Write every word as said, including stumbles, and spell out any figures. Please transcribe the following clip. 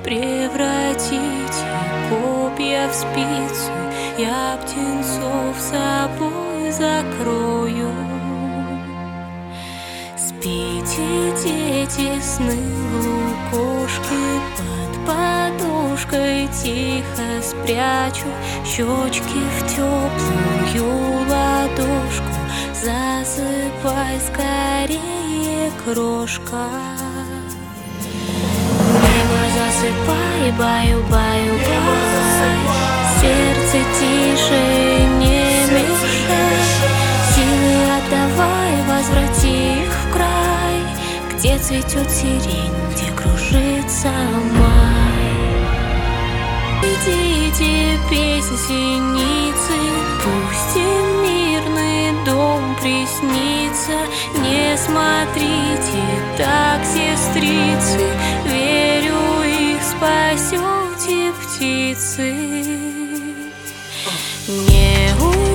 Превратите копья в спицы, я птенцов собой закрою. Спите, дети, сны в лукошке, под подушкой тихо спрячу щечки в теплую ладошку. Засыпай скорее, крошка. Небо засыпай, баю-баю-бай. Сердце тише, не мешай. Силы отдавай, возврати их в край, где цветет сирень, где кружится май. Идите, песнь синицы, пусть им мирный дом приснится. Не смотрите так, сестрицы, верю, их спасете птицы. Не